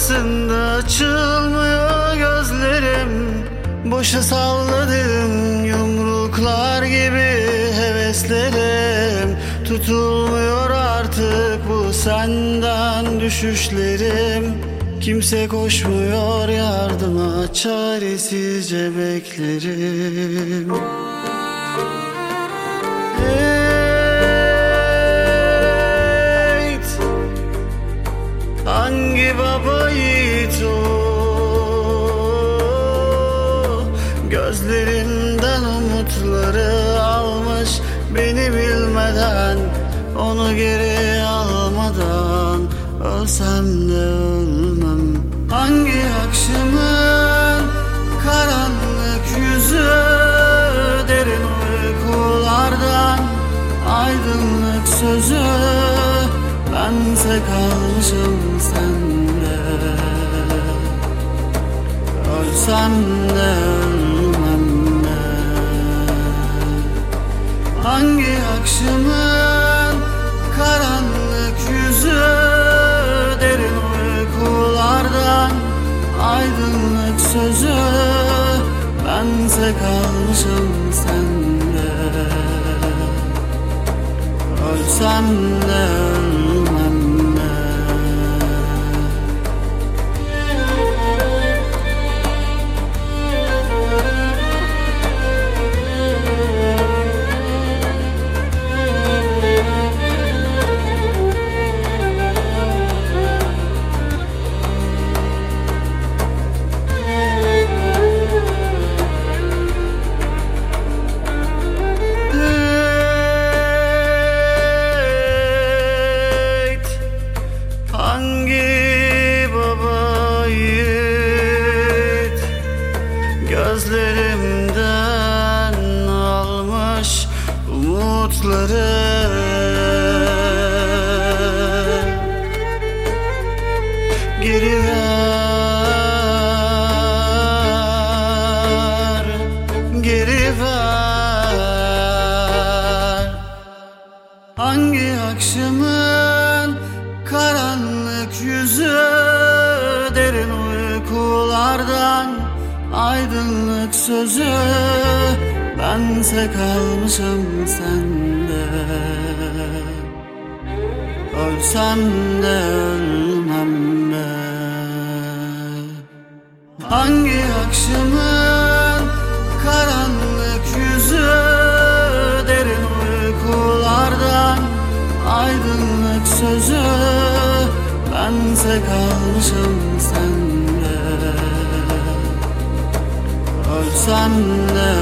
karşısında açılmıyor gözlerim. Boşa salladım yumruklar gibi heveslerim. Tutulmuyor artık bu senden düşüşlerim. Kimse koşmuyor yardıma, çaresizce beklerim. Hey, hangi baba yiğit o? Gözlerimden umutları almış, beni bilmeden, onu geri almadan. Ölsem de ölmem. Hangi akşamın karanlık yüzü, derin uykulardan aydınlık sözü. Bense kalmışım sende. Ölsem de ölmem de. Hangi akşamın karanlık yüzü, derin uykulardan aydınlık sözü. Bense kalmışım sende. Ölsem de ölmem de. Hangi baba yiğit gözlerimden almış umutları? Geri ver, geri ver. Hangi akşamın karanlık yüzü, derin uykulardan aydınlık sözü. Bense kalmışım sende. Ölsem de ölmem de. Hangi akşamın karanlık yüzü, derin uykulardan aydınlık sözü. Bense kalmışım sende. Ölsem de